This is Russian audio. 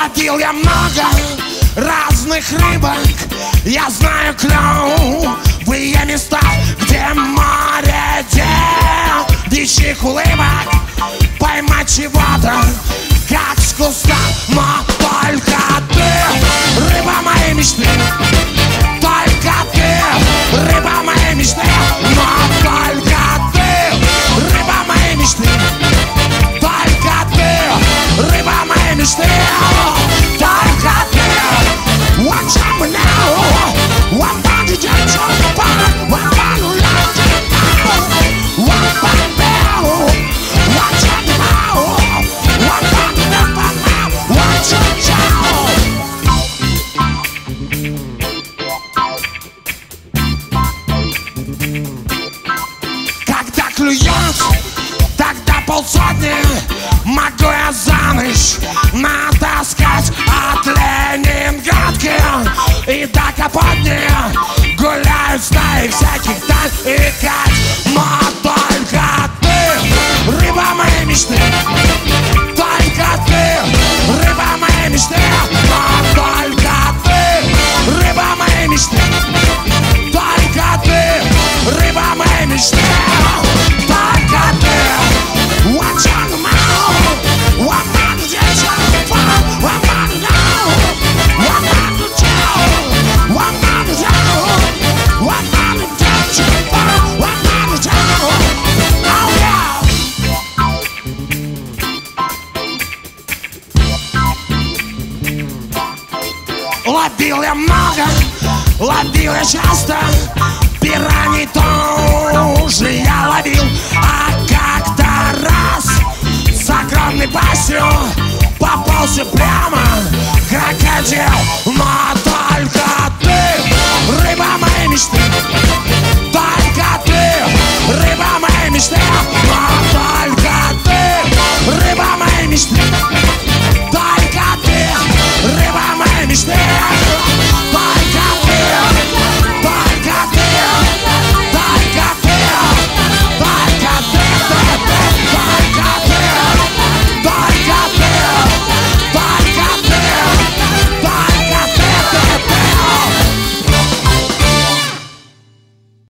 Ловил я много разных рыбок, я знаю клевые места, где море дичьих улыбок. Поймать чего-то, как с куста, но только ты, рыба моей мечты. Только ты, рыба моей мечты, но только ты, рыба моей мечты. Только ты, рыба моей мечты. Только ты. Watch out now. What about you just jump on? What about you like it now? What about you? Watch out now. What about you now? Watch out now. Когда клюет, тогда полсотни могу я за ночь натаскать от Ленинградки и до Капотни. Гуляют стаи всяких таль и кать, но только ты, рыба моей мечты. Только ты, рыба моей мечты, но только ты, рыба моей мечты. Только ты, рыба моей мечты. Только ты. Watch out now. What about the jump on? What about the now? What about the jump? What about the jump? What about the jump on? What about the jump? Oh yeah. Ловил я много, ловил я часто, пираний тоже я ловил. А как-то раз с огромной пастью попался прямо крокодил.